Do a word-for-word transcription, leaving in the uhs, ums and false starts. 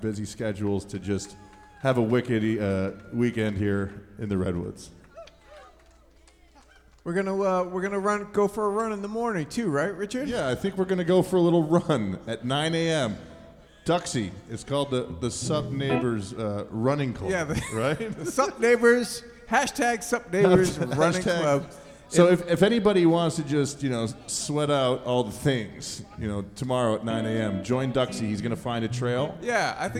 busy schedules to just have a wicked uh, weekend here in the Redwoods. We're gonna uh, we're gonna run go for a run in the morning too, right, Richard? Yeah, I think we're gonna go for a little run at nine a.m. Duxie. It's called the the Sup Neighbors uh, Running Club. Yeah, the, right. the Sup Neighbors hashtag Sup Neighbors Running Hashtag. Club. So if, if anybody wants to just, you know, sweat out all the things, you know, tomorrow at nine a.m., join Duxie. He's going to find a trail. Yeah, I think